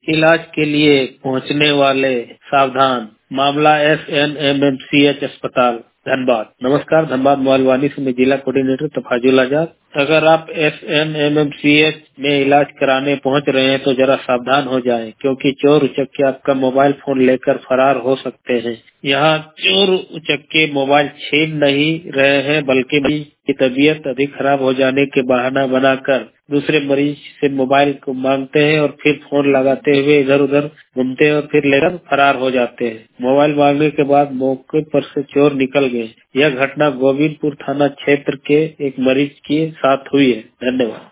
इलाज के लिए पहुंचने वाले सावधान। मामला SNMMCH अस्पताल धनबाद। नमस्कार, धनबाद मोबाइल वाणी से मैं जिला कोऑर्डिनेटर तफाजुल आजाद। अगर आप SNMMCH में इलाज कराने पहुंच रहे हैं तो जरा सावधान हो जाएं, क्योंकि चोर उचक्के आपका मोबाइल फोन लेकर फरार हो सकते हैं। यहाँ चोर उचक्के मोबाइल छीन नहीं रहे हैं, बल्कि मरीज की तबीयत अधिक खराब हो जाने के बहाना बनाकर दूसरे मरीज से मोबाइल को मांगते हैं और फिर फोन लगाते हुए इधर उधर घूमते हैं और फिर लेकर फरार हो जाते हैं। मोबाइल मांगने के बाद मौके पर से चोर निकल गए। यह घटना गोविंदपुर थाना क्षेत्र के एक मरीज के साथ हुई है। धन्यवाद।